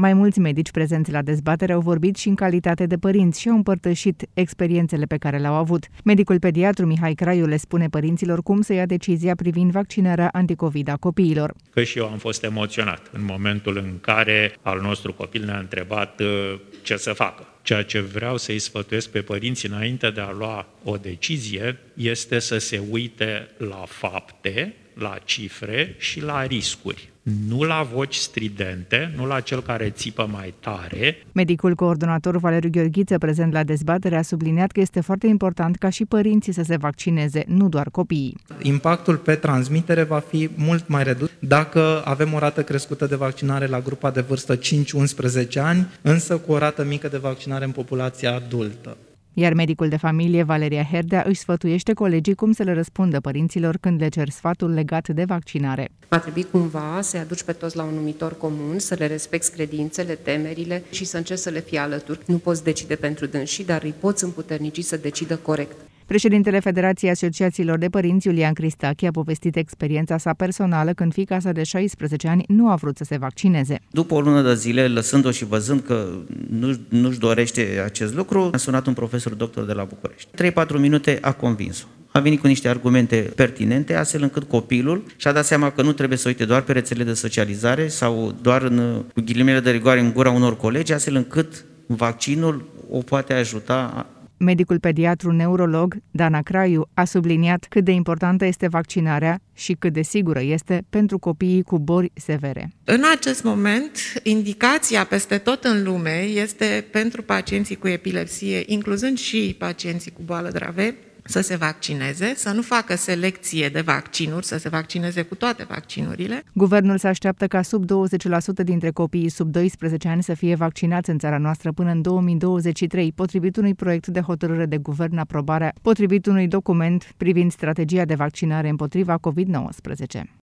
Mai mulți medici prezenți la dezbatere au vorbit și în calitate de părinți și au împărtășit experiențele pe care le-au avut. Medicul pediatru Mihai Craiu le spune părinților cum să ia decizia privind vaccinarea anticovid a copiilor. Că și eu am fost emoționat în momentul în care al nostru copil ne-a întrebat ce să facă. Ceea ce vreau să-i sfătuiesc pe părinți înainte de a lua o decizie este să se uite la fapte, la cifre și la riscuri. Nu la voci stridente, nu la cel care țipă mai tare. Medicul coordonator Valeriu Gheorghiță, prezent la dezbatere, a subliniat că este foarte important ca și părinții să se vaccineze, nu doar copiii. Impactul pe transmitere va fi mult mai redus dacă avem o rată crescută de vaccinare la grupa de vârstă 5-11 ani, însă cu o rată mică de vaccinare în populația adultă. Iar medicul de familie, Valeria Herdea, își sfătuiește colegii cum să le răspundă părinților când le cer sfatul legat de vaccinare. Va trebui cumva să-i aduci pe toți la un numitor comun, să le respecti credințele, temerile și să încerci să le fii alături. Nu poți decide pentru dânsii, dar îi poți împuternici să decidă corect. Președintele Federației Asociațiilor de Părinți, Iulian Cristache, a povestit experiența sa personală când fiica sa de 16 ani nu a vrut să se vaccineze. După o lună de zile, lăsând-o și văzând că nu-și dorește acest lucru, a sunat un profesor doctor de la București. 3-4 minute a convins-o. A venit cu niște argumente pertinente, astfel încât copilul și-a dat seama că nu trebuie să uite doar pe rețelele de socializare sau doar cu ghilimele de rigoare în gura unor colegi, astfel încât vaccinul o poate ajuta. Medicul pediatru neurolog Dana Craiu a subliniat cât de importantă este vaccinarea și cât de sigură este pentru copiii cu boli severe. În acest moment, indicația peste tot în lume este pentru pacienții cu epilepsie, incluzând și pacienții cu boală grave, să se vaccineze, să nu facă selecție de vaccinuri, să se vaccineze cu toate vaccinurile. Guvernul se așteaptă ca sub 20% dintre copiii sub 12 ani să fie vaccinați în țara noastră până în 2023, potrivit unui proiect de hotărâre de guvern potrivit unui document privind strategia de vaccinare împotriva COVID-19.